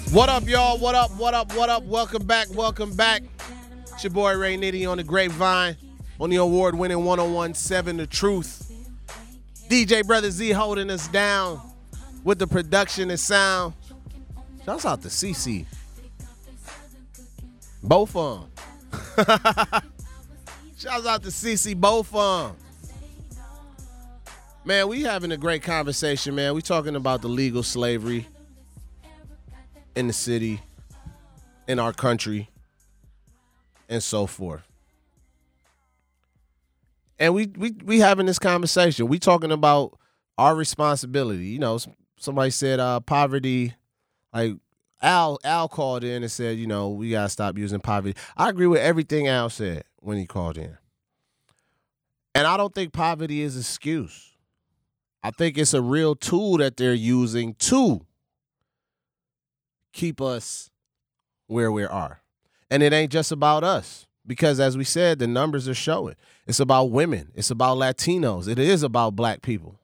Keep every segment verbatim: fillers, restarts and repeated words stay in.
What up, y'all? What up? What up? What up? Welcome back. Welcome back. It's your boy Ray Nitty on the Grapevine on the award-winning one oh one point seven The Truth. D J Brother Z holding us down with the production and sound. Shouts out to C C. Both of them. Shouts out to C C, both of them. Man, we having a great conversation, man. We talking about the legal slavery in the city, in our country, and so forth. And we we we having this conversation. We talking about our responsibility. You know, somebody said uh, poverty, like Al Al called in and said, you know, we gotta stop using poverty. I agree with everything Al said when he called in. And I don't think poverty is an excuse. I think it's a real tool that they're using to keep us where we are. And it ain't just about us. Because as we said, the numbers are showing. It's about women. It's about Latinos. It is about black people.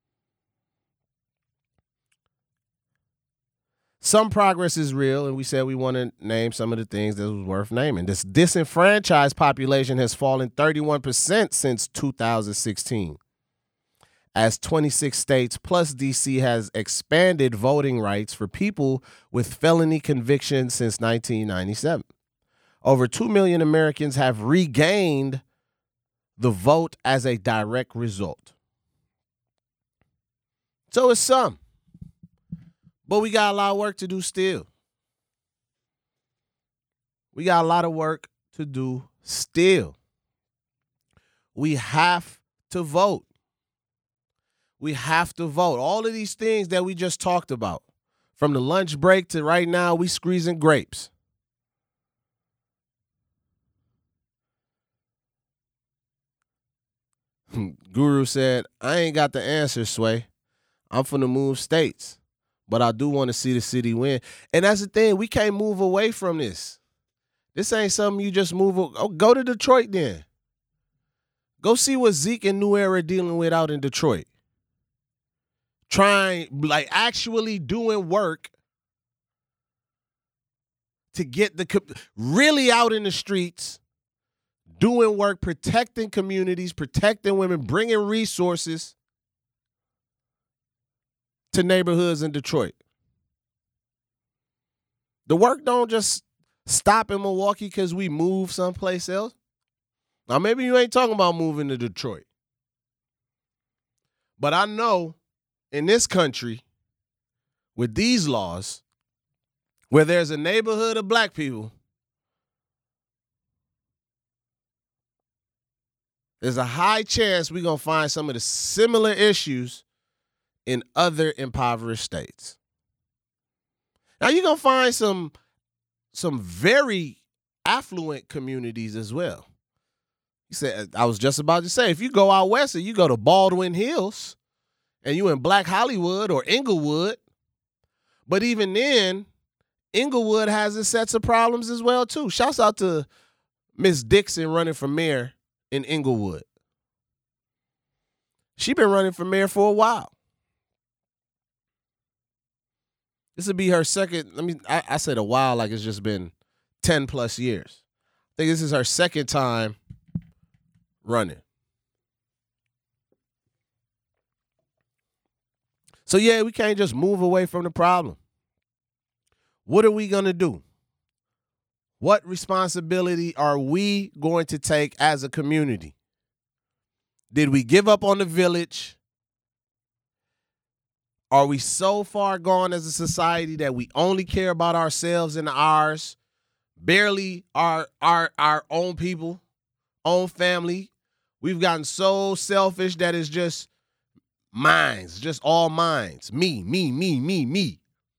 Some progress is real, and we said we want to name some of the things that was worth naming. This disenfranchised population has fallen thirty-one percent since two thousand sixteen. As twenty-six states plus D C has expanded voting rights for people with felony convictions since nineteen ninety-seven. Over two million Americans have regained the vote as a direct result. So it's some. But we got a lot of work to do still. We got a lot of work to do still. We have to vote. We have to vote. All of these things that we just talked about, from the lunch break to right now, we squeezing grapes. Guru said, I ain't got the answer, Sway. I'm finna move states, but I do want to see the city win. And that's the thing. We can't move away from this. This ain't something you just move. Oh, go to Detroit then. Go see what Zeke and New Era are dealing with out in Detroit. Trying, like actually doing work to get the, really out in the streets, doing work, protecting communities, protecting women, bringing resources to neighborhoods in Detroit. The work don't just stop in Milwaukee because we move someplace else. Now, maybe you ain't talking about moving to Detroit. But I know in this country, with these laws, where there's a neighborhood of black people, there's a high chance we're going to find some of the similar issues in other impoverished states. Now, you're going to find some, some very affluent communities as well. He said, I was just about to say, if you go out west and you go to Baldwin Hills and you in Black Hollywood or Inglewood, but even then, Inglewood has its sets of problems as well, too. Shouts out to Miss Dixon running for mayor in Inglewood. She been running for mayor for a while. This will be her second, I mean, I, I said a while like it's just been ten plus years. I think this is her second time running. So, yeah, we can't just move away from the problem. What are we going to do? What responsibility are we going to take as a community? Did we give up on the village? Are we so far gone as a society that we only care about ourselves and ours, barely our our our own people, own family? We've gotten so selfish that it's just minds, just all minds. Me, me, me, me, me.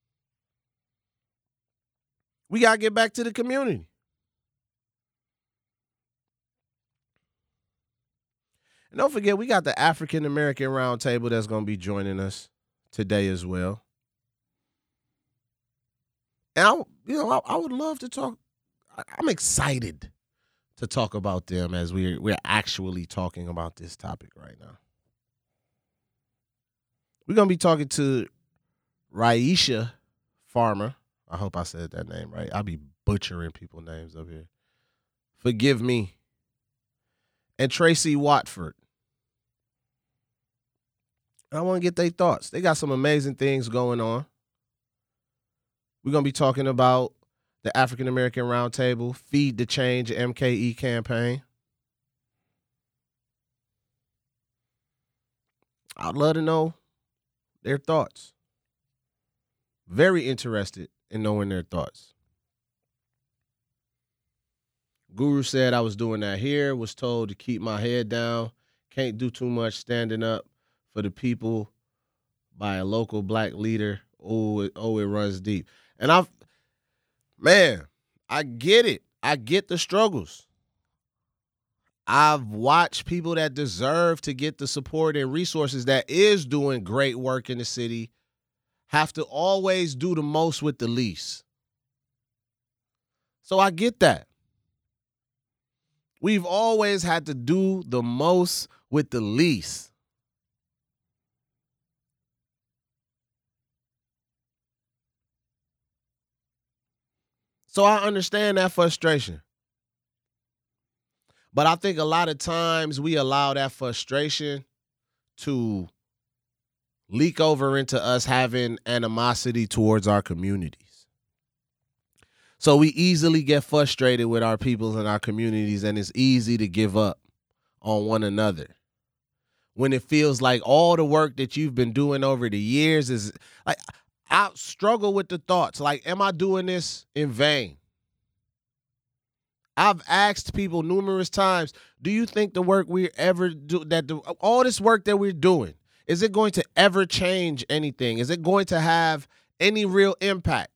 We got to get back to the community. And don't forget, we got the African American Roundtable that's going to be joining us today as well. And I, you know, I, I would love to talk. I, I'm excited to talk about them as we're we're actually talking about this topic right now. We're gonna be talking to Raisha Farmer. I hope I said that name right. I'll be butchering people's names up here. Forgive me. And Tracy Watford. I want to get their thoughts. They got some amazing things going on. We're going to be talking about the African American Roundtable, Feed the Change M K E campaign. I'd love to know their thoughts. Very interested in knowing their thoughts. Guru said I was doing that here, was told to keep my head down, can't do too much standing up for the people by a local black leader. Oh, it, oh, it runs deep. And I've, man, I get it. I get the struggles. I've watched people that deserve to get the support and resources that is doing great work in the city have to always do the most with the least. So I get that. We've always had to do the most with the least. So I understand that frustration. But I think a lot of times we allow that frustration to leak over into us having animosity towards our communities. So we easily get frustrated with our peoples and our communities, and it's easy to give up on one another when it feels like all the work that you've been doing over the years is like, I struggle with the thoughts like, am I doing this in vain? I've asked people numerous times, do you think the work we ever do, that the, all this work that we're doing, is it going to ever change anything? Is it going to have any real impact?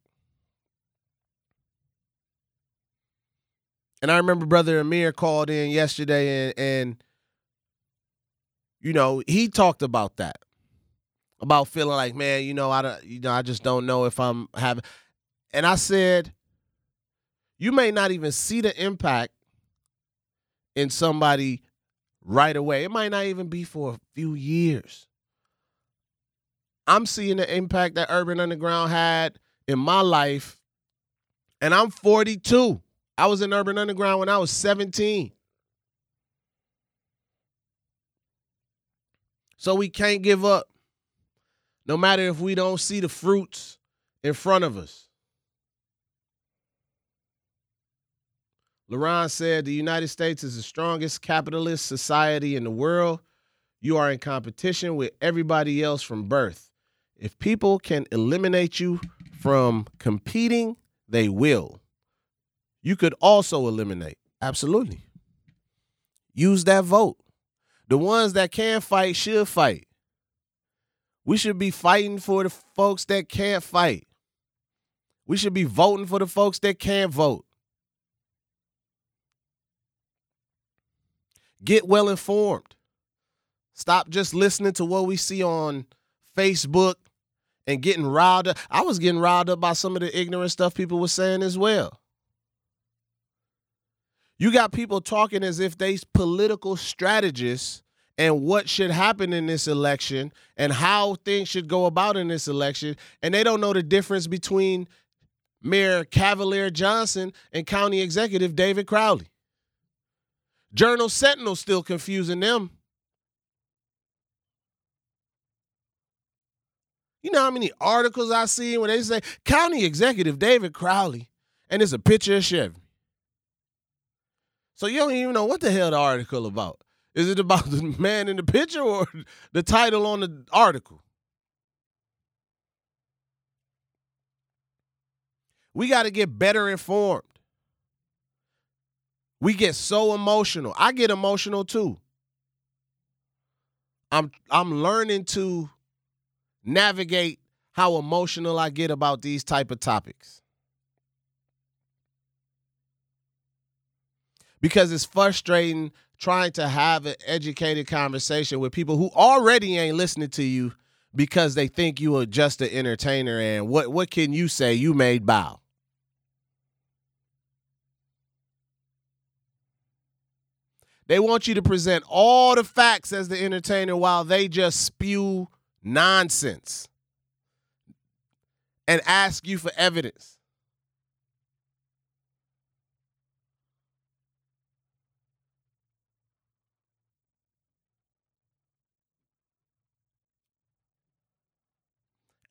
And I remember Brother Amir called in yesterday and, and you know, he talked about that, about feeling like, man, you know, I don't, you know, I just don't know if I'm having, and I said, you may not even see the impact in somebody right away. It might not even be for a few years. I'm seeing the impact that Urban Underground had in my life, and I'm forty-two. I was in Urban Underground when I was seventeen. So we can't give up, no matter if we don't see the fruits in front of us. LaRon said, the United States is the strongest capitalist society in the world. You are in competition with everybody else from birth. If people can eliminate you from competing, they will. You could also eliminate. Absolutely. Use that vote. The ones that can fight should fight. We should be fighting for the folks that can't fight. We should be voting for the folks that can't vote. Get well informed. Stop just listening to what we see on Facebook and getting riled up. I was getting riled up by some of the ignorant stuff people were saying as well. You got people talking as if they're political strategists and what should happen in this election and how things should go about in this election, and they don't know the difference between Mayor Cavalier Johnson and County Executive David Crowley. Journal Sentinel still confusing them. You know how many articles I see when they say County Executive David Crowley, and it's a picture of Chevy. So you don't even know what the hell the article about. Is it about the man in the picture or the title on the article? We got to get better informed. We get so emotional. I get emotional too. I'm I'm learning to navigate how emotional I get about these type of topics. Because it's frustrating trying to have an educated conversation with people who already ain't listening to you because they think you are just an entertainer, and what, what can you say? You made bow. They want you to present all the facts as the entertainer while they just spew nonsense and ask you for evidence.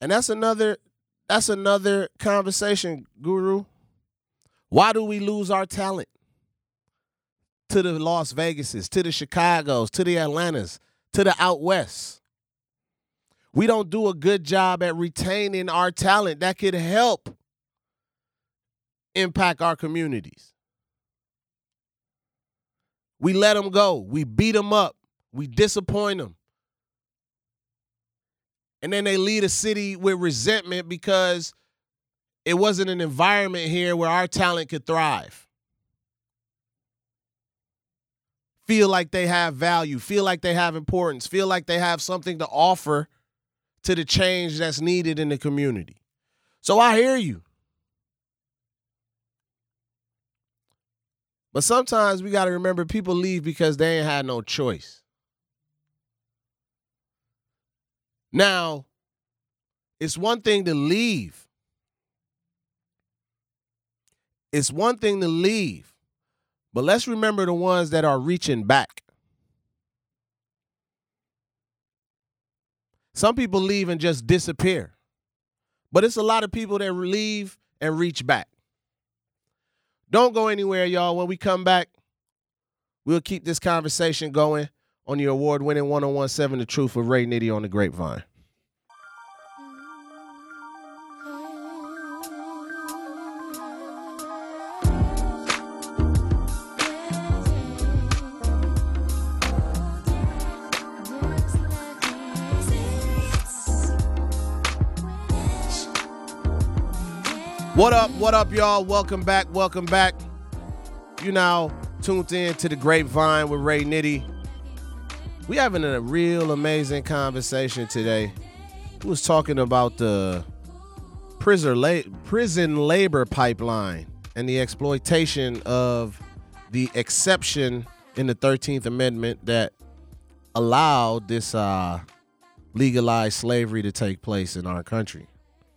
And that's another that's another conversation, Guru. Why do we lose our talent to the Las Vegases, to the Chicagos, to the Atlantas, to the out west? We don't do a good job at retaining our talent that could help impact our communities. We let them go. We beat them up. We disappoint them. And then they lead a city with resentment because it wasn't an environment here where our talent could thrive. Feel like they have value, feel like they have importance, feel like they have something to offer to the change that's needed in the community. So I hear you. But sometimes we got to remember people leave because they ain't had no choice. Now, it's one thing to leave. It's one thing to leave. But let's remember the ones that are reaching back. Some people leave and just disappear. But it's a lot of people that leave and reach back. Don't go anywhere, y'all. When we come back, we'll keep this conversation going on the award-winning one oh one point seven The Truth with Ray Nitty on the Grapevine. What up, what up, y'all? Welcome back, welcome back. You now tuned in to the Grapevine with Ray Nitty. We having a real amazing conversation today. We was talking about the prison, la- prison labor pipeline and the exploitation of the exception in the thirteenth Amendment that allowed this uh, legalized slavery to take place in our country.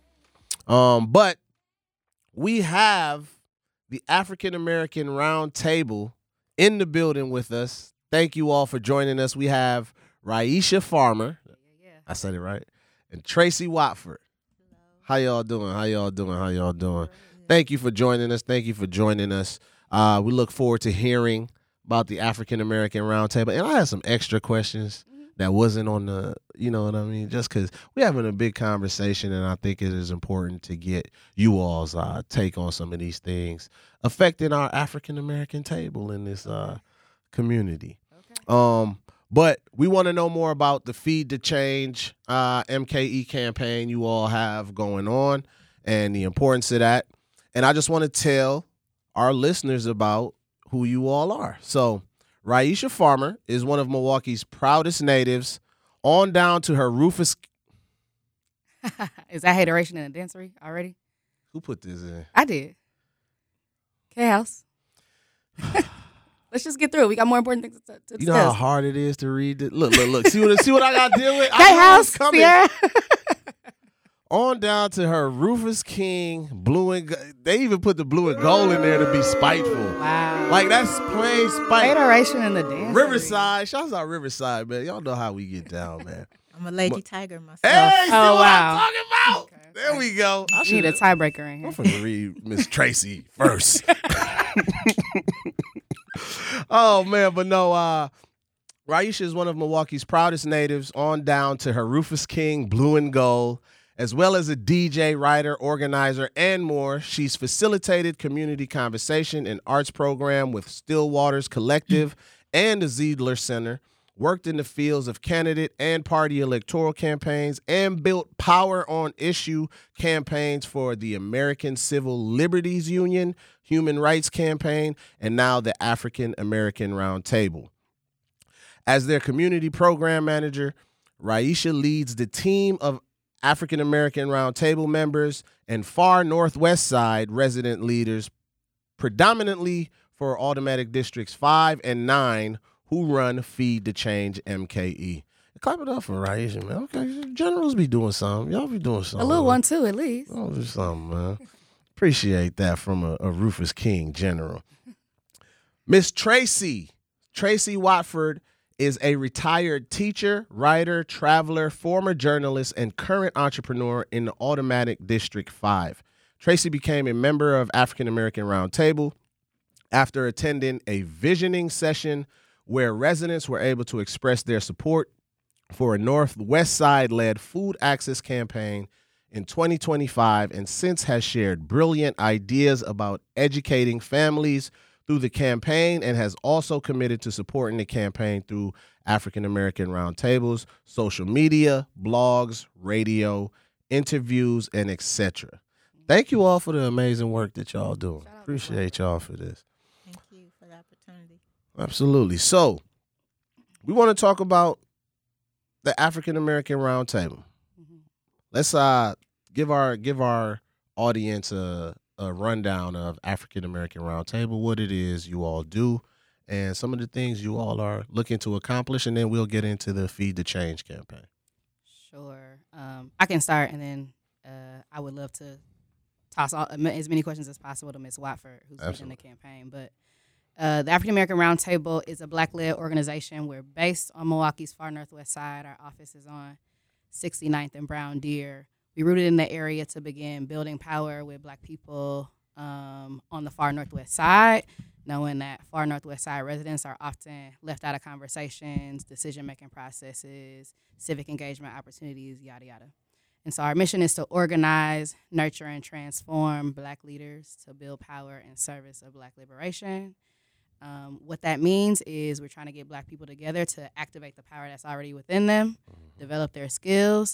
Um, but we have the African American Round Table in the building with us. Thank you all for joining us. We have Raisha Farmer. Yeah, yeah. I said it right. And Tracy Watford. Hello. How y'all doing? How y'all doing? How y'all doing? Thank you for joining us. Thank you for joining us. Uh, we look forward to hearing about the African American Round Table. And I have some extra questions that wasn't on the, you know what I mean? Just because we're having a big conversation, and I think it is important to get you all's uh, take on some of these things affecting our African-American table in this uh, community. Okay. Um, but we want to know more about the Feed the Change uh, M K E campaign you all have going on and the importance of that. And I just want to tell our listeners about who you all are. So Raisha Farmer is one of Milwaukee's proudest natives, on down to her Rufus. Is that hateration in the dancery already? Who put this in? I did. K-House. Let's just get through it. We got more important things to, to discuss. You know how hard it is to read it? Look, look, look. See what, see what I got to deal with? K-House, Sierra. On down to her Rufus King, blue and gold. They even put the blue and gold in there to be spiteful. Wow. Like, that's plain spite. Hateration in the dance. Riverside. Shouts out Riverside, man. Y'all know how we get down, man. I'm a Lady but, Tiger myself. Hey, see oh, what wow. I'm talking about? Okay, okay. There we go. I need a tiebreaker in here. I'm going to read Miss Tracy first. Oh, man. But no, uh, Raisha is one of Milwaukee's proudest natives, on down to her Rufus King, blue and gold. As well as a D J, writer, organizer, and more. She's facilitated community conversation and arts program with Stillwaters Collective and the Ziedler Center, worked in the fields of candidate and party electoral campaigns, and built power on issue campaigns for the American Civil Liberties Union, Human Rights Campaign, and now the African American Round Table. As their community program manager, Raisha leads the team of African American Round Table members and far Northwest Side resident leaders, predominantly for automatic districts five and nine, who run Feed the Change M K E. Clap it up for Raisha, man. Okay, generals be doing something. Y'all be doing something. A little one too, at least. Oh, do something, man. Appreciate that from a, a Rufus King general. Miss Tracy, Tracy Watford is a retired teacher, writer, traveler, former journalist, and current entrepreneur in the Automatic District five. Tracy became a member of African American Roundtable after attending a visioning session where residents were able to express their support for a Northwest Side-led food access campaign in twenty twenty-five, and since has shared brilliant ideas about educating families through the campaign, and has also committed to supporting the campaign through African American Roundtables, social media, blogs, radio, interviews, and et cetera. Thank you all for the amazing work that y'all doing. Appreciate y'all for this. Thank you for the opportunity. Absolutely. So we want to talk about the African American Roundtable. Mm-hmm. Let's uh give our give our audience a, a rundown of African American Roundtable, what it is you all do, and some of the things you all are looking to accomplish, and then we'll get into the Feed the Change campaign. Sure. Um, I can start, and then uh, I would love to toss all, as many questions as possible to Miz Watford, who's leading the campaign. But uh, the African American Roundtable is a Black-led organization. We're based on Milwaukee's far northwest side. Our office is on sixty-ninth and Brown Deer. We rooted in the area to begin building power with Black people um, on the far northwest side, knowing that far northwest side residents are often left out of conversations, decision-making processes, civic engagement opportunities, yada, yada. And so our mission is to organize, nurture, and transform Black leaders to build power in service of Black liberation. Um, what that means is we're trying to get Black people together to activate the power that's already within them, mm-hmm. develop their skills,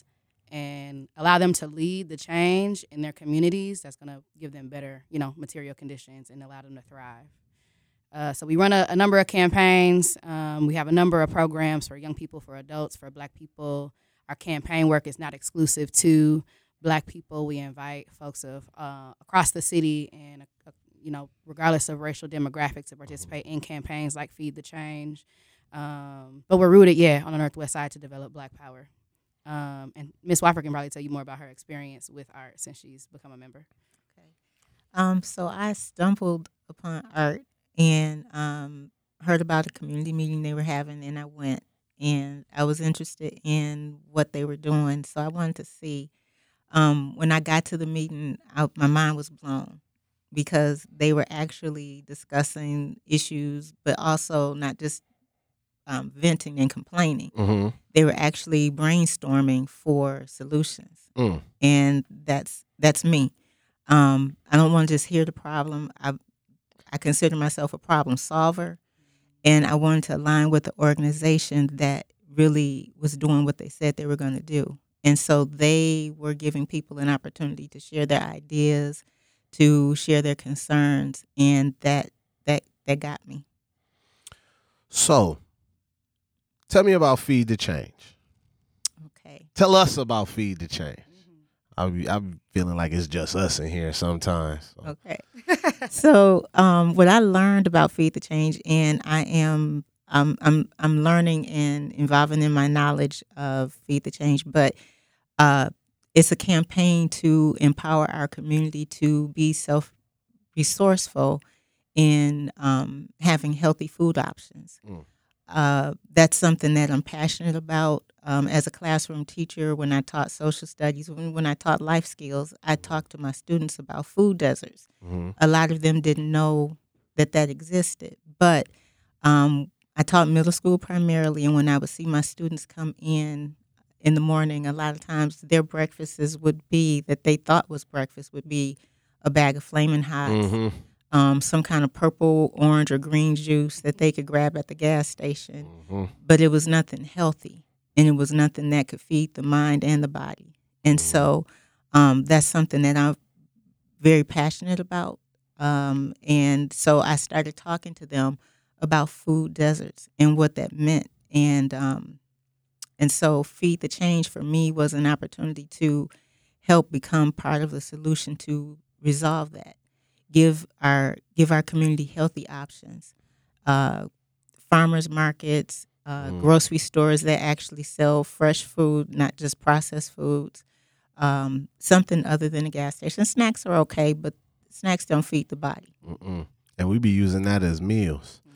and allow them to lead the change in their communities that's going to give them better, you know, material conditions and allow them to thrive. Uh, so we run a, a number of campaigns. Um, we have a number of programs for young people, for adults, for Black people. Our campaign work is not exclusive to Black people. We invite folks of uh, across the city and, uh, you know, regardless of racial demographics, to participate in campaigns like Feed the Change. Um, but we're rooted, yeah, on the Northwest Side to develop Black power. Um, and Miz Watford can probably tell you more about her experience with art since she's become a member. Okay. Um, so I stumbled upon art and um, heard about a community meeting they were having, and I went. And I was interested in what they were doing, so I wanted to see. Um, when I got to the meeting, I, my mind was blown because they were actually discussing issues, but also not just um, venting and complaining. Mm-hmm. They were actually brainstorming for solutions, mm. and that's that's me. Um, I don't want to just hear the problem. I I consider myself a problem solver. And I wanted to align with the organization that really was doing what they said they were going to do. And so they were giving people an opportunity to share their ideas, to share their concerns, and that that that got me. So, tell me about Feed the Change. Okay. Tell us about Feed the Change. I'm, I'm feeling like it's just us in here sometimes. So. Okay. So um, what I learned about Feed the Change, and I am um, I'm I'm learning and involving in my knowledge of Feed the Change, but uh, it's a campaign to empower our community to be self-resourceful in um, having healthy food options. Mm. Uh, that's something that I'm passionate about. Um, as a classroom teacher, when I taught social studies, when, when I taught life skills, I talked to my students about food deserts. Mm-hmm. A lot of them didn't know that that existed. But um, I taught middle school primarily, and when I would see my students come in in the morning, a lot of times their breakfasts would be, that they thought was breakfast, would be a bag of Flamin' Hots, mm-hmm. um, some kind of purple, orange, or green juice that they could grab at the gas station. Mm-hmm. But it was nothing healthy. And it was nothing that could feed the mind and the body. And so um, that's something that I'm very passionate about. Um, and so I started talking to them about food deserts and what that meant. And um, and so Feed the Change for me was an opportunity to help become part of the solution to resolve that. Give our give our community healthy options. Uh, farmers markets, Uh, mm. grocery stores that actually sell fresh food, not just processed foods, um, something other than a gas station. Snacks are okay, but snacks don't feed the body. Mm-mm. And we be using that as meals.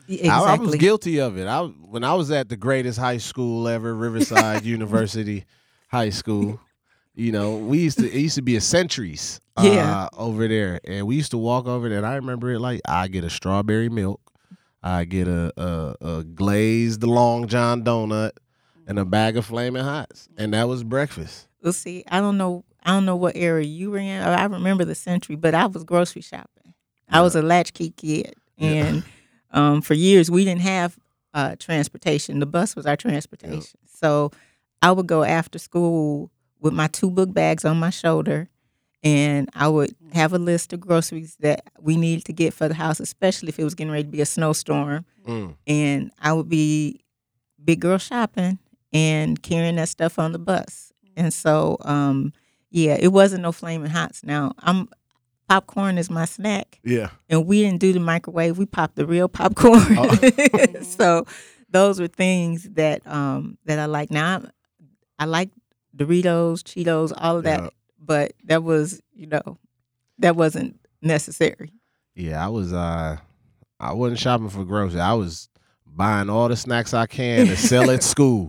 Exactly. I, I was guilty of it. I when I was at the greatest high school ever, Riverside University High School. You know, we used to it used to be a Centuries uh, yeah. over there, and we used to walk over there. And I remember it like I get a strawberry milk, I get a, a, a glazed Long John donut, and a bag of Flaming Hots, and that was breakfast. Well, see, I don't know, I don't know what era you were in. I remember the Century, but I was grocery shopping. Yeah. I was a latchkey kid, and yeah. um, for years we didn't have uh, transportation. The bus was our transportation, yeah. so I would go after school with my two book bags on my shoulder, and I would have a list of groceries that we needed to get for the house, especially if it was getting ready to be a snowstorm. Mm. And I would be big girl shopping and carrying that stuff on the bus. And so, um, yeah, it wasn't no Flaming Hots. Now, I'm popcorn is my snack. Yeah. And we didn't do the microwave. We popped the real popcorn. Oh. So those were things that um, that I like. Now, I, I like Doritos, Cheetos, all of that, yeah. But that was, you know, that wasn't necessary. Yeah, I was. Uh, I wasn't shopping for groceries. I was buying all the snacks I can to sell at school.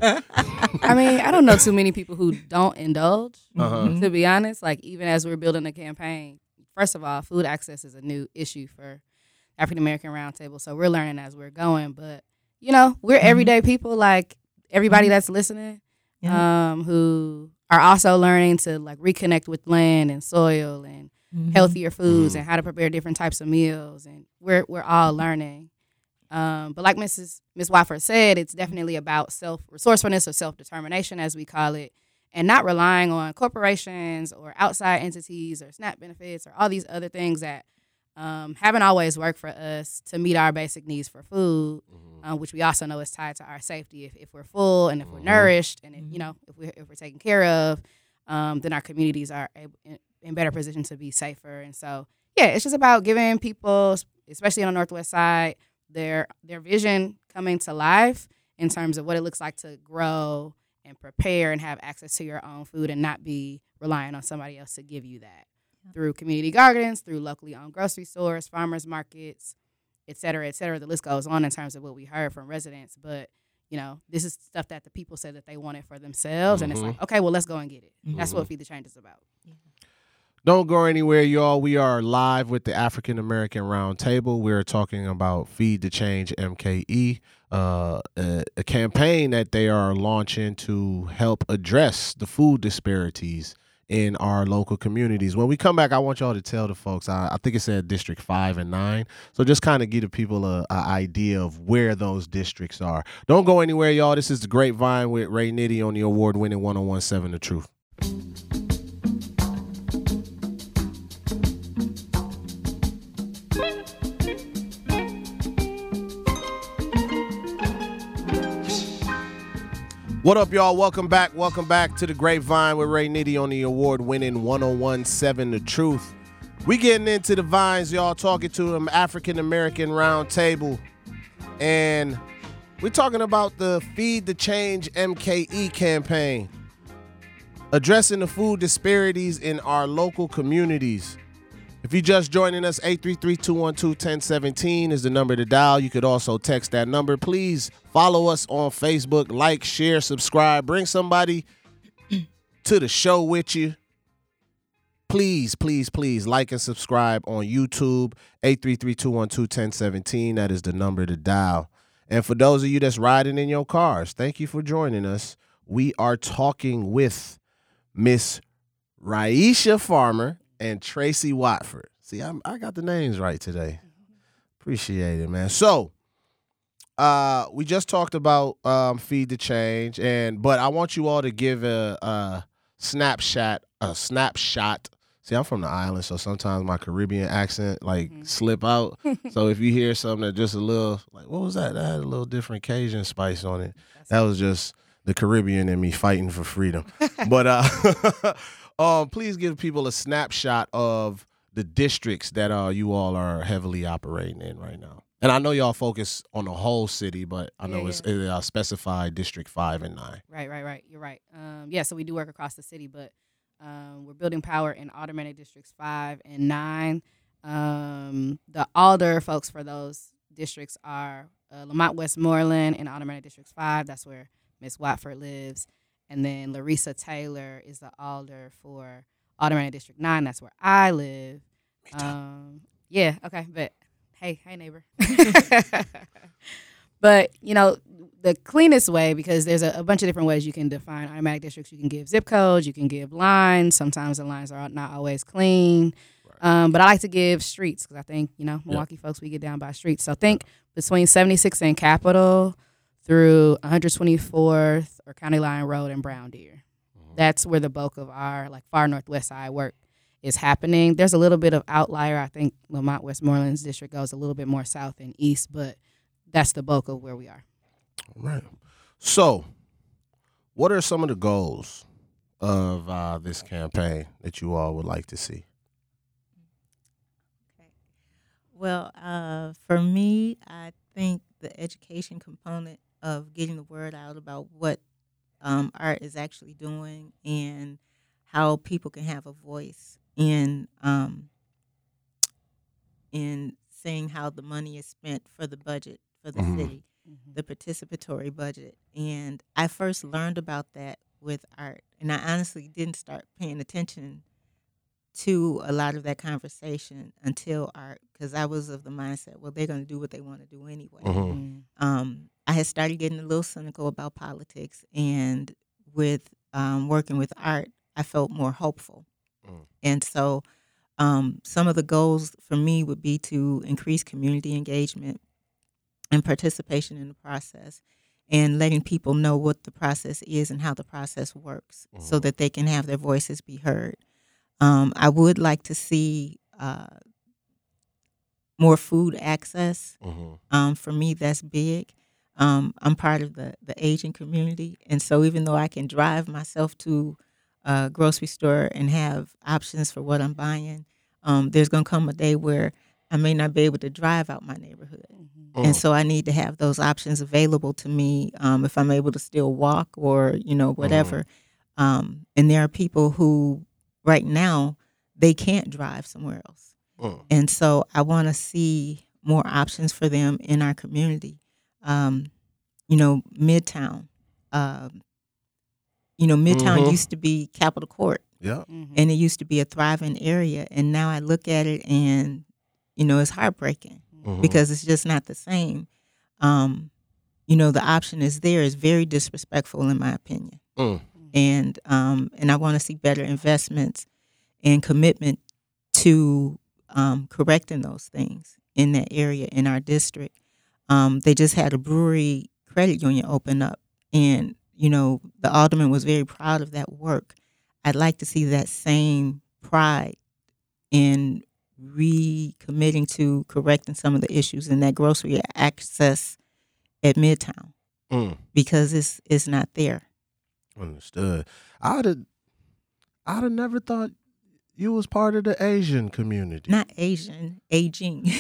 I mean, I don't know too many people who don't indulge. Uh-huh. To be honest, like even as we're building a campaign, first of all, food access is a new issue for African American Roundtable, so we're learning as we're going. But you know, we're mm-hmm. everyday people, like everybody mm-hmm. that's listening. Yeah. Um, who are also learning to like reconnect with land and soil and mm-hmm. healthier foods mm-hmm. and how to prepare different types of meals, and we're we're all learning. Um, but like Missus Miz Watford said, it's definitely about self resourcefulness or self determination, as we call it, and not relying on corporations or outside entities or SNAP benefits or all these other things that um, haven't always worked for us to meet our basic needs for food. Mm-hmm. Um, which we also know is tied to our safety. If, if we're full and if we're nourished and if, you know if we if we're taken care of, um, then our communities are able, in, in better position to be safer. And so, yeah, it's just about giving people, especially on the Northwest side, their their vision coming to life in terms of what it looks like to grow and prepare and have access to your own food and not be relying on somebody else to give you that yeah. through community gardens, through locally owned grocery stores, farmers markets, et cetera, et cetera. The list goes on in terms of what we heard from residents. But, you know, this is stuff that the people said that they wanted for themselves. Mm-hmm. And it's like, okay, well, let's go and get it. Mm-hmm. That's what Feed the Change is about. Yeah. Don't go anywhere, y'all. We are live with the African American Roundtable. We're talking about Feed the Change M K E, uh, a, a campaign that they are launching to help address the food disparities in our local communities. When we come back, I want y'all to tell the folks, I, I think it said District five and nine. So just kind of give the people a, a idea of where those districts are. Don't go anywhere, y'all. This is The Grapevine with Ray Nitty on the award-winning one oh one point seven The Truth. What up, y'all? Welcome back. Welcome back to The Grapevine with Ray Nitty on the award-winning one oh one point seven The Truth. We getting into the vines, y'all, talking to an African-American Roundtable. And we're talking about the Feed the Change M K E campaign, addressing the food disparities in our local communities. If you're just joining us, eight three three, two one two, one oh one seven is the number to dial. You could also text that number. Please follow us on Facebook, like, share, subscribe. Bring somebody to the show with you. Please, please, please like and subscribe on YouTube, eight three three, two one two, one oh one seven. That is the number to dial. And for those of you that's riding in your cars, thank you for joining us. We are talking with Miss Raisha Farmer and Tracy Watford. See, I'm, I got the names right today. Appreciate it, man. So, uh, we just talked about um, Feed the Change, and but I want you all to give a, a snapshot. A snapshot. See, I'm from the island, so sometimes my Caribbean accent like mm-hmm. slip out. So if you hear something that just a little like, what was that? That had a little different Cajun spice on it. That's that was just the Caribbean in me fighting for freedom. But uh. Um, please give people a snapshot of the districts that uh, you all are heavily operating in right now. And I know y'all focus on the whole city, but I know yeah, it's yeah. Uh, specified District five and nine. Right, right, right. You're right. Um, yeah, so we do work across the city, but um, we're building power in Aldermanic Districts five and nine. Um, the Alder folks for those districts are uh, Lamont Westmoreland in Alderman District five. That's where Miss Watford lives. And then Larissa Taylor is the alder for Alderman District nine. That's where I live. Me too. Um, yeah, okay, but hey, hey, neighbor. But, you know, the cleanest way, because there's a, a bunch of different ways you can define automatic districts. You can give zip codes, you can give lines. Sometimes the lines are not always clean. Right. Um, but I like to give streets because I think, you know, Milwaukee yep. folks, we get down by streets. So think yep. between seventy-sixth and Capitol through one hundred twenty-fourth or County Line Road and Brown Deer. Mm-hmm. That's where the bulk of our, like, far northwest side work is happening. There's a little bit of outlier. I think Lamont Westmoreland's district goes a little bit more south and east, but that's the bulk of where we are. Right. So, what are some of the goals of uh, this campaign that you all would like to see? Okay. Well, uh, for me, I think the education component of getting the word out about what um, art is actually doing and how people can have a voice in um, in saying how the money is spent for the budget for the mm-hmm. city, mm-hmm. the participatory budget. And I first learned about that with art. And I honestly didn't start paying attention to a lot of that conversation until art, because I was of the mindset, well, they're going to do what they want to do anyway. Mm-hmm. Um, I had started getting a little cynical about politics, and with um, working with art, I felt more hopeful. Mm. And so um, some of the goals for me would be to increase community engagement and participation in the process, and letting people know what the process is and how the process works, mm-hmm. so that they can have their voices be heard. Um, I would like to see uh, more food access. Mm-hmm. Um, for me, that's big. Um, I'm part of the, the Asian community, and so even though I can drive myself to a grocery store and have options for what I'm buying, um, there's going to come a day where I may not be able to drive out my neighborhood. Mm-hmm. And so I need to have those options available to me um, if I'm able to still walk or, you know, whatever. Mm-hmm. Um, and there are people who right now, they can't drive somewhere else. Mm. And so I want to see more options for them in our community. Um, you know, Midtown. Um, you know, Midtown mm-hmm. used to be Capitol Court. Yeah. Mm-hmm. And it used to be a thriving area. And now I look at it and, you know, it's heartbreaking. Mm-hmm. Because it's just not the same. Um, you know, the option is there is very disrespectful in my opinion. Mm. And um, and I want to see better investments and commitment to um, correcting those things in that area in our district. Um, they just had a brewery credit union open up, and, you know, the alderman was very proud of that work. I'd like to see that same pride in recommitting to correcting some of the issues in that grocery access at Midtown, mm. because it's it's not there. Understood. I'd have, I'd have never thought you was part of the Asian community. Not Asian, aging.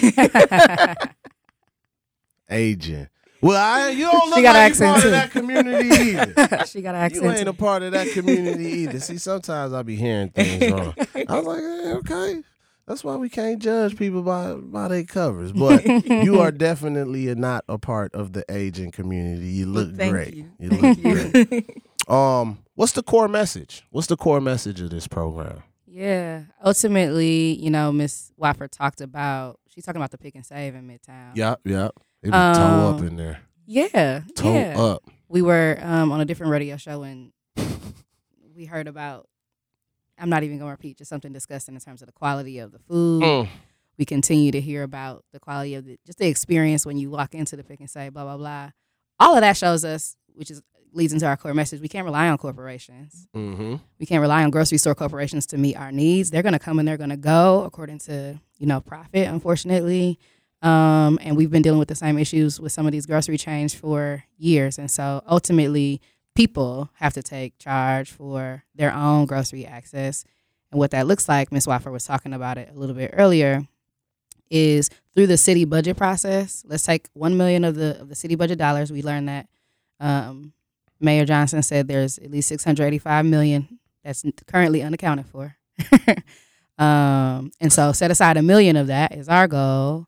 Aging. Well, I, you don't look like you're part too. of that community either. She got an accent. You ain't too. a part of that community either. See, sometimes I be hearing things wrong. I was like, eh, okay. That's why we can't judge people by, by their covers. But you are definitely not a part of the Asian community. You look Thank great. You. you look great. Um, what's the core message? What's the core message of this program? Yeah. Ultimately, you know, Miss Watford talked about, she's talking about the pick and save in Midtown. Yep, yep. They be um, toe up in there. Yeah. Toe yeah. up. We were um, on a different radio show and we heard about, I'm not even going to repeat, just something disgusting in terms of the quality of the food. Mm. We continue to hear about the quality of the, just the experience when you walk into the pick and save, blah, blah, blah. All of that shows us, which is leads into our core message, we can't rely on corporations. Mm-hmm. We can't rely on grocery store corporations to meet our needs. They're going to come and they're going to go according to, you know, profit, unfortunately. Um, and we've been dealing with the same issues with some of these grocery chains for years. And so ultimately, people have to take charge for their own grocery access. And what that looks like, Miz Watford was talking about it a little bit earlier, is through the city budget process. Let's take one million dollars of the of the city budget dollars. We learned that um, Mayor Johnson said there's at least six hundred eighty-five million dollars that's currently unaccounted for. um, and so set aside a million of that is our goal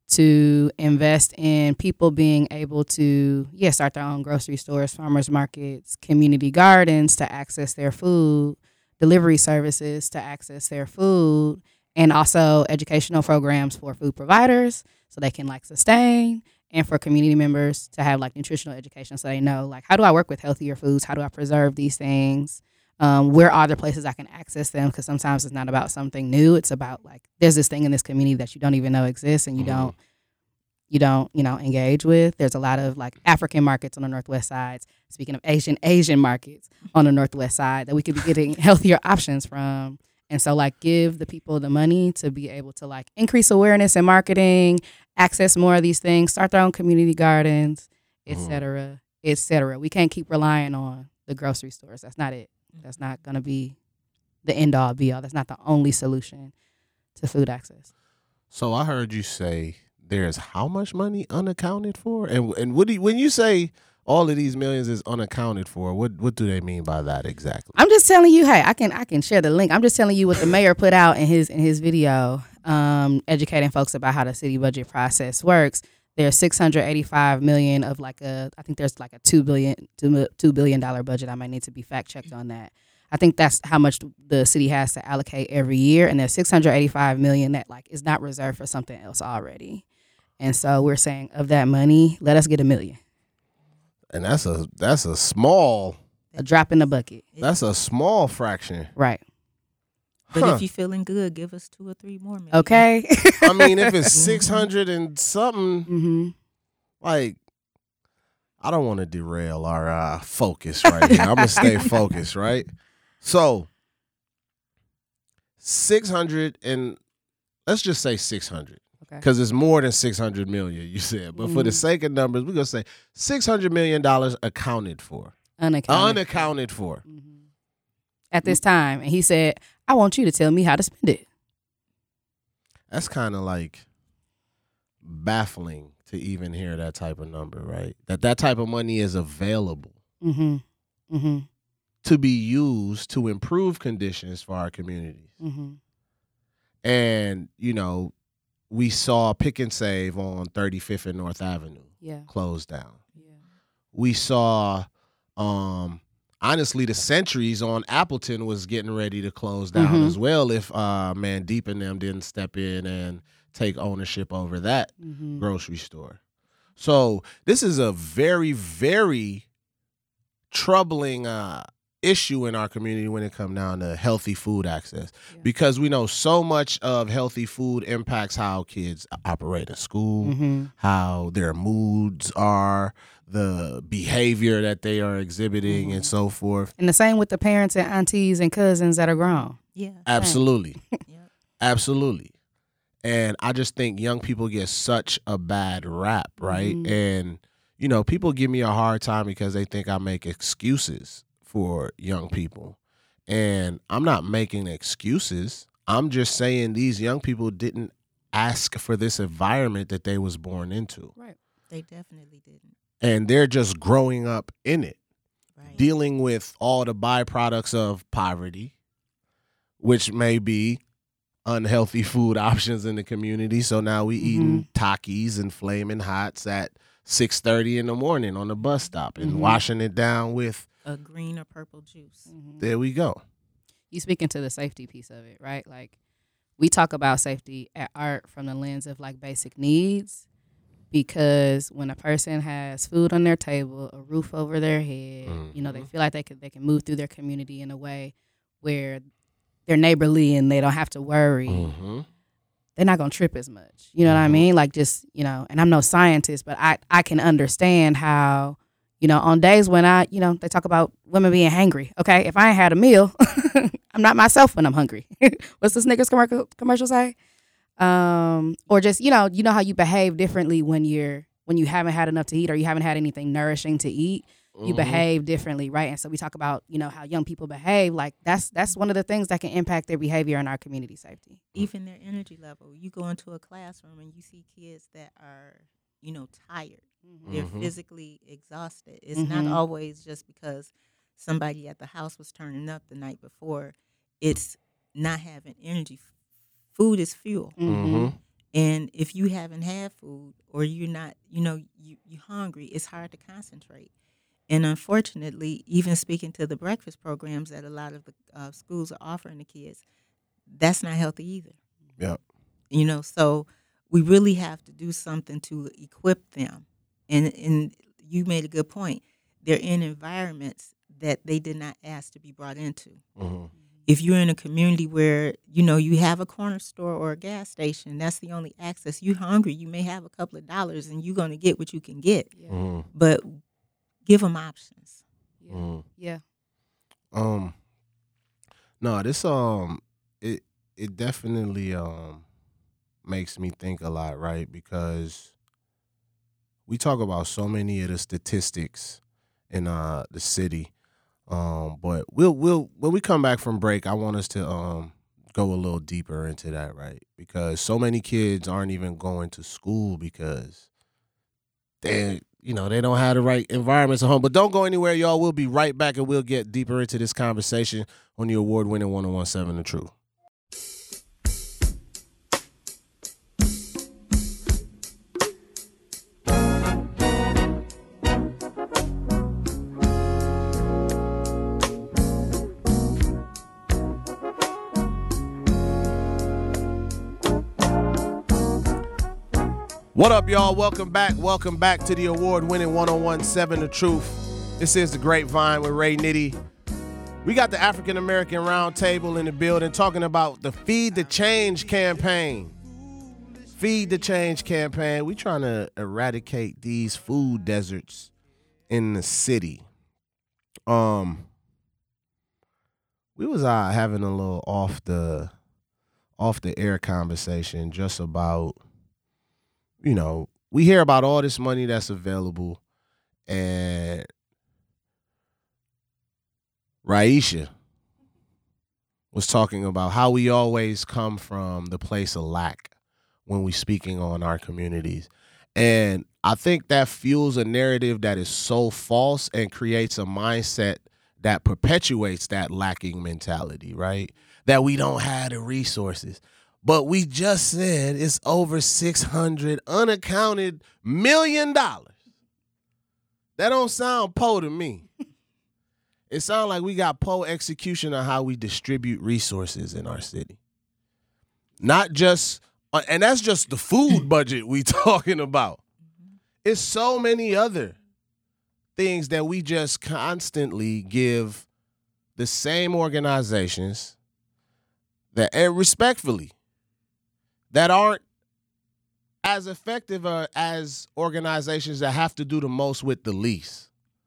to invest in people being able to, yeah, start their own grocery stores, farmers markets, community gardens to access their food, delivery services to access their food, and also educational programs for food providers so they can like sustain, and for community members to have like nutritional education so they know like, how do I work with healthier foods? How do I preserve these things? Um, where are there places I can access them? Because sometimes it's not about something new. It's about like, there's this thing in this community that you don't even know exists and you mm-hmm. don't, you don't, you know, engage with. There's a lot of like African markets on the Northwest side. Speaking of Asian, Asian markets on the Northwest side that we could be getting healthier options from. And so like give the people the money to be able to like increase awareness and marketing, access more of these things, start their own community gardens, et cetera, et cetera. We can't keep relying on the grocery stores. That's not it. That's not going to be the end all be all. That's not the only solution to food access. So I heard you say there's how much money unaccounted for? And and what do you, when you say all of these millions is unaccounted for, what what do they mean by that exactly? I'm just telling you, hey, I can I can share the link. I'm just telling you what the mayor put out in his in his video, um, educating folks about how the city budget process works. There's six hundred eighty-five million dollars of like a, I think there's like a two billion dollars, two billion dollars budget. I might need to be fact checked on that. I think that's how much the city has to allocate every year. And there's six hundred eighty-five million dollars that like is not reserved for something else already. And so we're saying of that money, let us get a million. And that's a, that's a small. A drop in the bucket. That's a small fraction. Right. But huh. if you're feeling good, give us two or three more million. Okay. I mean, if it's six hundred and something, mm-hmm. like, I don't want to derail our uh, focus right here. I'm going to stay focused, right? So, six hundred and let's just say six hundred. Because okay. it's more than six hundred million, you said. But mm-hmm. for the sake of numbers, we're going to say six hundred million dollars accounted for. Unaccounted. Unaccounted for. Mm-hmm. At this time. And he said, I want you to tell me how to spend it. That's kind of like baffling to even hear that type of number, right? That that type of money is available mm-hmm. Mm-hmm. to be used to improve conditions for our communities. Mm-hmm. And, you know, we saw Pick and Save on thirty-fifth and North Avenue yeah. closed down. Yeah. We saw... um honestly, the Centuries on Appleton was getting ready to close down mm-hmm. as well if uh, Mandeep and them didn't step in and take ownership over that mm-hmm. grocery store. So this is a very, very troubling uh, issue in our community when it comes down to healthy food access yeah. because we know so much of healthy food impacts how kids operate in school, mm-hmm. how their moods are, the behavior that they are exhibiting mm-hmm. and so forth. And the same with the parents and aunties and cousins that are grown. Yeah. Absolutely. yep. Absolutely. And I just think young people get such a bad rap, right? Mm-hmm. And, you know, people give me a hard time because they think I make excuses for young people. And I'm not making excuses. I'm just saying these young people didn't ask for this environment that they was born into. Right. They definitely didn't. And they're just growing up in it, right. dealing with all the byproducts of poverty, which may be unhealthy food options in the community. So now we mm-hmm. eating Takis and Flamin' Hots at six thirty in the morning on the bus stop and mm-hmm. washing it down with a green or purple juice. Mm-hmm. There we go. You speaking to the safety piece of it, right? Like we talk about safety at Art from the lens of like basic needs. Because when a person has food on their table, a roof over their head, mm-hmm. you know, they feel like they can they can move through their community in a way where they're neighborly and they don't have to worry. Mm-hmm. They're not gonna trip as much. You know mm-hmm. what I mean? Like just, you know, and I'm no scientist, but I, I can understand how, you know, on days when I, you know, they talk about women being hangry. Okay, if I ain't had a meal, I'm not myself when I'm hungry. What's the Snickers commercial commercial say? Um, or just, you know, you know how you behave differently when you're, when you haven't had enough to eat or you haven't had anything nourishing to eat, you mm-hmm. behave differently. Right. And so we talk about, you know, how young people behave. Like that's, that's one of the things that can impact their behavior and our community safety. Even their energy level. You go into a classroom and you see kids that are, you know, tired. Mm-hmm. They're physically exhausted. It's mm-hmm. not always just because somebody at the house was turning up the night before. It's not having energy. Food is fuel. Mm-hmm. And if you haven't had food or you're not, you know, you, you're hungry, it's hard to concentrate. And unfortunately, even speaking to the breakfast programs that a lot of the uh, schools are offering the kids, that's not healthy either. Yeah. You know, so we really have to do something to equip them. And and you made a good point. They're in environments that they did not ask to be brought into. Mm-hmm. If you're in a community where, you know, you have a corner store or a gas station, that's the only access. You're hungry, you may have a couple of dollars and you're going to get what you can get. Yeah. Mm-hmm. But give them options. Yeah. Mm-hmm. Yeah. Um, no, this um, it it definitely um makes me think a lot, right? Because we talk about so many of the statistics in uh the city, um, but we'll we'll when we come back from break, I want us to um go a little deeper into that, right? Because so many kids aren't even going to school because they you know, they don't have the right environments at home. But don't go anywhere, y'all. We'll be right back, and we'll get deeper into this conversation on the award-winning one oh one point seven The Truth. What up, y'all? Welcome back. Welcome back to the award-winning one oh one point seven The Truth. This is The Grapevine with Ray Nitty. We got the African American Roundtable in the building talking about the Feed the Change campaign. Feed the Change campaign. We trying to eradicate these food deserts in the city. Um, we was uh, having a little off the off the air conversation just about, you know, we hear about all this money that's available, and Raisha was talking about how we always come from the place of lack when we speaking on our communities. And I think that fuels a narrative that is so false and creates a mindset that perpetuates that lacking mentality, right? That we don't have the resources. But we just said it's over six hundred unaccounted million dollars. That don't sound po to me. It sounds like we got po execution on how we distribute resources in our city. Not just, and that's just the food budget we talking about. It's so many other things that we just constantly give the same organizations that, and respectfully, that aren't as effective uh, as organizations that have to do the most with the least.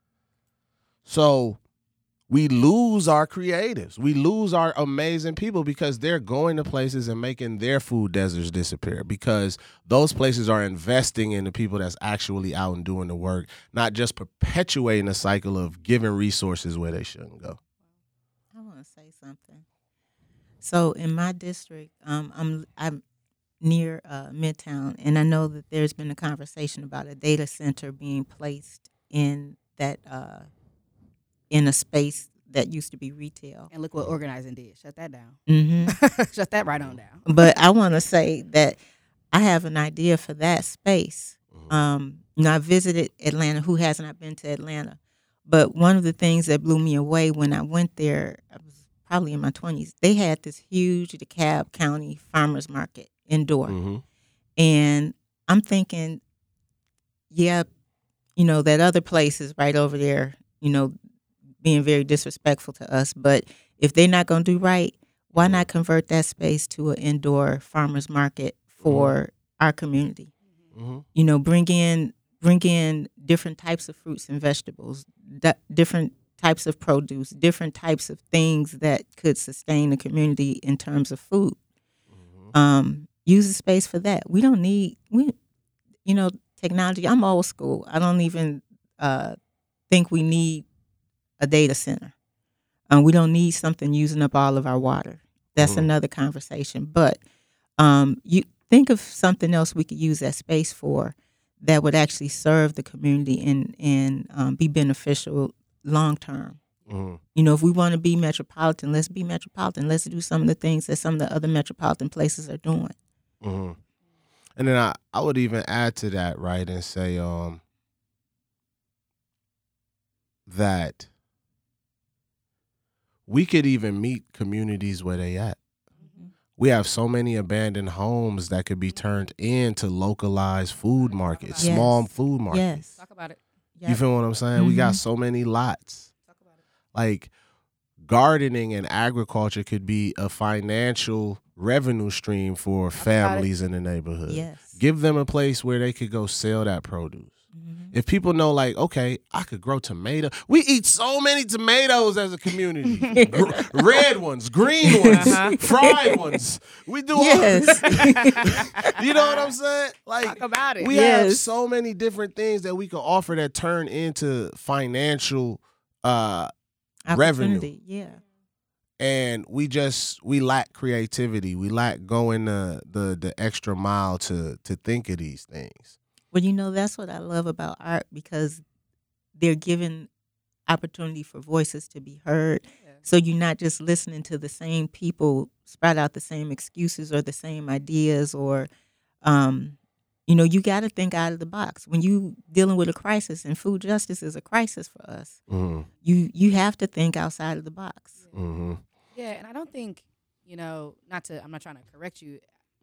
So we lose our creatives. We lose our amazing people because they're going to places and making their food deserts disappear, because those places are investing in the people that's actually out and doing the work, not just perpetuating a cycle of giving resources where they shouldn't go. I want to say something. So in my district, um, I'm I'm near uh, Midtown, and I know that there's been a conversation about a data center being placed in that uh, in a space that used to be retail. And look what organizing did. Shut that down. Mm-hmm. Shut that right on down. But I want to say that I have an idea for that space. Um, you know, I visited Atlanta. Who has not been to Atlanta? But one of the things that blew me away when I went there, I was probably in my twenties, they had this huge DeKalb County farmers market indoor. Mm-hmm. And I'm thinking, yeah, you know, that other place is right over there, you know, being very disrespectful to us. But if they're not going to do right, why not convert that space to an indoor farmers market for mm-hmm. our community? Mm-hmm. You know, bring in bring in different types of fruits and vegetables, d- different types of produce, different types of things that could sustain the community in terms of food. Mm-hmm. Um, use the space for that. We don't need, we, you know, technology. I'm old school. I don't even uh, think we need a data center. Um, we don't need something using up all of our water. That's mm-hmm. another conversation. But um, you think of something else we could use that space for that would actually serve the community and and um, be beneficial long term. Mm-hmm. You know, if we want to be metropolitan, let's be metropolitan. Let's do some of the things that some of the other metropolitan places are doing. Mm-hmm. And then I, I would even add to that, right, and say um that we could even meet communities where they at. Mm-hmm. We have so many abandoned homes that could be turned into localized food markets, yes. small food markets. Yes. Talk about it. Yep. You feel what I'm saying? Mm-hmm. We got so many lots. Talk about it. Like gardening and agriculture could be a financial revenue stream for families in the neighborhood. Yes. Give them a place where they could go sell that produce. If people know, like, okay, I could grow tomato. We eat so many tomatoes as a community. Gr- red ones, green ones, uh-huh. fried ones. We do yes. all You know what I'm saying? Like, talk about it. We yes. have so many different things that we can offer that turn into financial uh, revenue. Yeah. And we just, we lack creativity. We lack going the, the, the extra mile to to think of these things. Well, you know, that's what I love about art, because they're given opportunity for voices to be heard. Yeah. So you're not just listening to the same people sprout out the same excuses or the same ideas, or, um, you know, you got to think out of the box. When you dealing with a crisis, and food justice is a crisis for us, mm-hmm. you you have to think outside of the box. Yeah. Mm-hmm. Yeah, and I don't think, you know, not to, I'm not trying to correct you.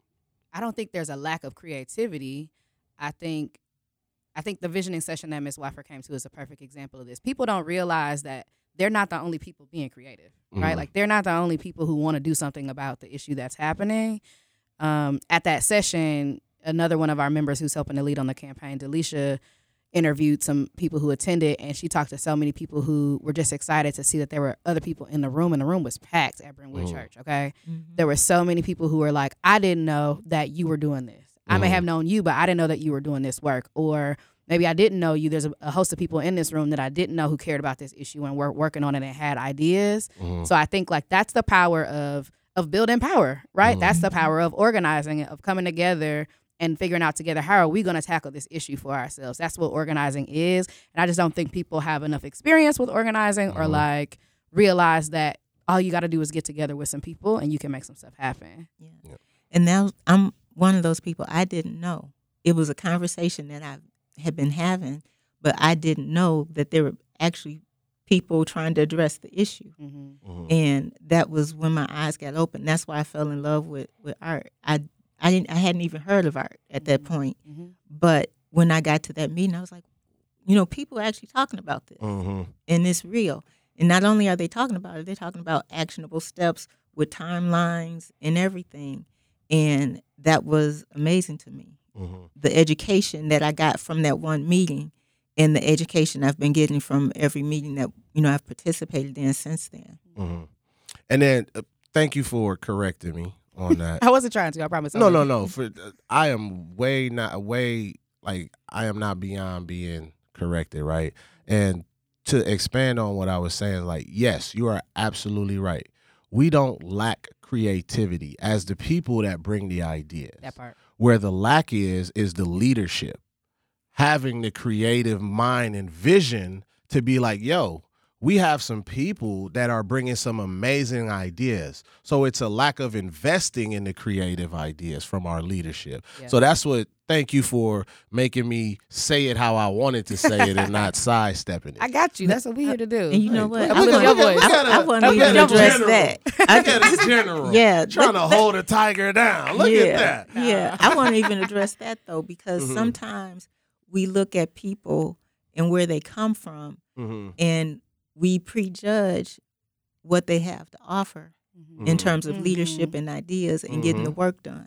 I don't think there's a lack of creativity. I think I think the visioning session that Miz Watford came to is a perfect example of this. People don't realize that they're not the only people being creative, mm-hmm. right? Like, they're not the only people who want to do something about the issue that's happening. Um, at that session, another one of our members who's helping to lead on the campaign, Delisha, interviewed some people who attended, and she talked to so many people who were just excited to see that there were other people in the room, and the room was packed at Brentwood mm-hmm. Church, okay? Mm-hmm. There were so many people who were like, I didn't know that you were doing this. I may have known you, but I didn't know that you were doing this work. Or maybe I didn't know you. There's a, a host of people in this room that I didn't know who cared about this issue and were working on it and had ideas. Mm-hmm. So I think, like, that's the power of of building power, right? Mm-hmm. That's the power of organizing, of coming together and figuring out together, how are we going to tackle this issue for ourselves? That's what organizing is. And I just don't think people have enough experience with organizing mm-hmm. or, like, realize that all you got to do is get together with some people and you can make some stuff happen. Yeah. yeah. And now I'm one of those people. I didn't know. It was a conversation that I had been having, but I didn't know that there were actually people trying to address the issue. Mm-hmm. Mm-hmm. And that was when my eyes got open. That's why I fell in love with, with art. I I didn't I hadn't even heard of art at that point. Mm-hmm. But when I got to that meeting, I was like, you know, people are actually talking about this. Mm-hmm. And it's real. And not only are they talking about it, they're talking about actionable steps with timelines and everything. And that was amazing to me. Mm-hmm. The education that I got from that one meeting and the education I've been getting from every meeting that, you know, I've participated in since then. Mm-hmm. And then uh, thank you for correcting me on that. I wasn't trying to, I promise. No, no, no. For uh, I am way not, way, like, I am not beyond being corrected, right? And to expand on what I was saying, like, yes, you are absolutely right. We don't lack creativity as the people that bring the ideas. That part. Where the lack is, is the leadership. Having the creative mind and vision to be like, yo, we have some people that are bringing some amazing ideas. So it's a lack of investing in the creative ideas from our leadership. Yeah. So that's what, thank you for making me say it how I wanted to say it and not sidestepping it. I got you. That's what we're here to do. And you know what? I, I, your voice. I, I want to even address that. I got a general yeah, trying to hold a tiger down. Look yeah, at that. Yeah, I want to even address that, though, because mm-hmm. sometimes we look at people and where they come from, mm-hmm. and we prejudge what they have to offer mm-hmm. in terms of mm-hmm. leadership and ideas and mm-hmm. getting the work done.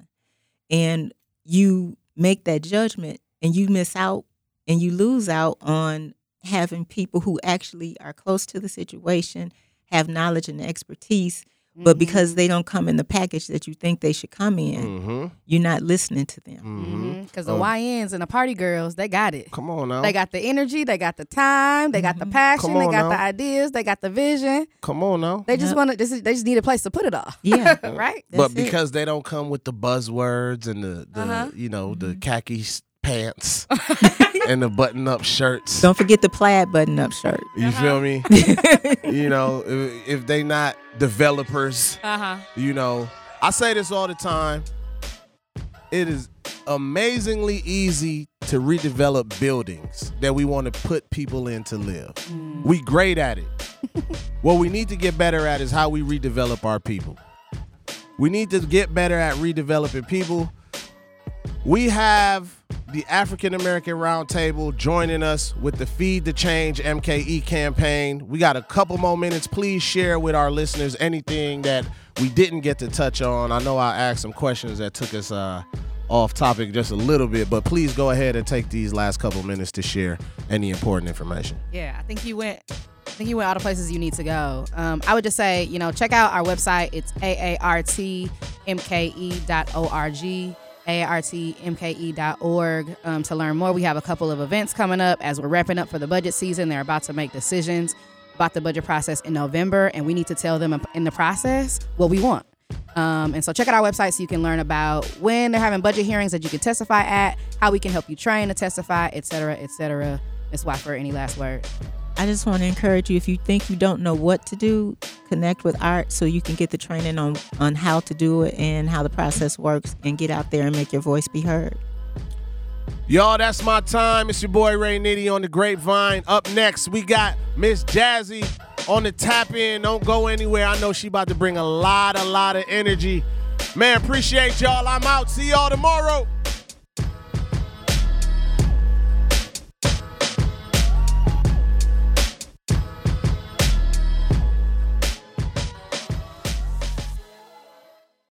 And you make that judgment and you miss out and you lose out on having people who actually are close to the situation, have knowledge and expertise, mm-hmm. but because they don't come in the package that you think they should come in, mm-hmm. you're not listening to them. Because mm-hmm. the uh, Y Ns and the party girls, they got it. Come on now. They got the energy, they got the time, they got the passion, they got now. the ideas, they got the vision. Come on now. They just yep. want to. They just need a place to put it all. Yeah, right. But because it. they don't come with the buzzwords and the, the uh-huh. you know, mm-hmm. the khaki pants and the button-up shirts. Don't forget the plaid button-up shirt. You uh-huh. feel me? You know, if, if they not developers, uh-huh. you know, I say this all the time. it is amazingly easy to redevelop buildings that we want to put people in to live. Mm. We great at it. What we need to get better at is how we redevelop our people. We need to get better at redeveloping people. We have the African American Roundtable joining us with the Feed the Change M K E campaign. We got a couple more minutes. Please share with our listeners anything that we didn't get to touch on. I know I asked some questions that took us uh, off topic just a little bit, but please go ahead and take these last couple minutes to share any important information. Yeah, I think you went I think you went all the places you need to go. Um, I would just say, you know, check out our website. It's A A R T M K E dot org. A A R T M K E dot org um, to learn more. We have a couple of events coming up as we're wrapping up for the budget season. They're about to make decisions about the budget process in November, and we need to tell them in the process what we want. Um, and so check out our website so you can learn about when they're having budget hearings that you can testify at, how we can help you train to testify, et cetera, et cetera. Miz Watford, any last word? I just want to encourage you, if you think you don't know what to do, connect with Art so you can get the training on, on how to do it and how the process works, and get out there and make your voice be heard. Y'all, that's my time. It's your boy Ray Nitty on the Grapevine. Up next, we got Miss Jazzy on the tap in. Don't go anywhere. I know she about to bring a lot, a lot of energy. Man, appreciate y'all. I'm out. See y'all tomorrow.